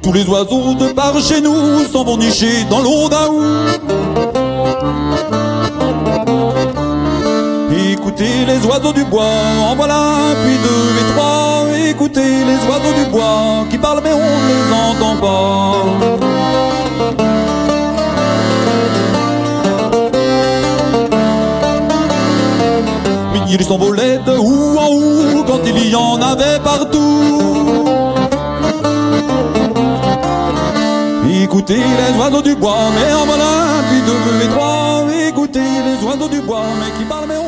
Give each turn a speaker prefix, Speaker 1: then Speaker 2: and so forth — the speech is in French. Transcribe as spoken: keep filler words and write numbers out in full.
Speaker 1: tous les oiseaux de par chez nous s'en vont nicher dans l'eau d'Aou. Écoutez les oiseaux du bois, en voilà un, puis deux et trois. Écoutez les oiseaux du bois qui parlent mais on ne les entend pas. Mais ils s'envolaient de où en où quand il y en avait partout. Écoutez les oiseaux du bois, mais en voilà un, puis deux et trois. Écoutez les oiseaux du bois, mais qui parlent mais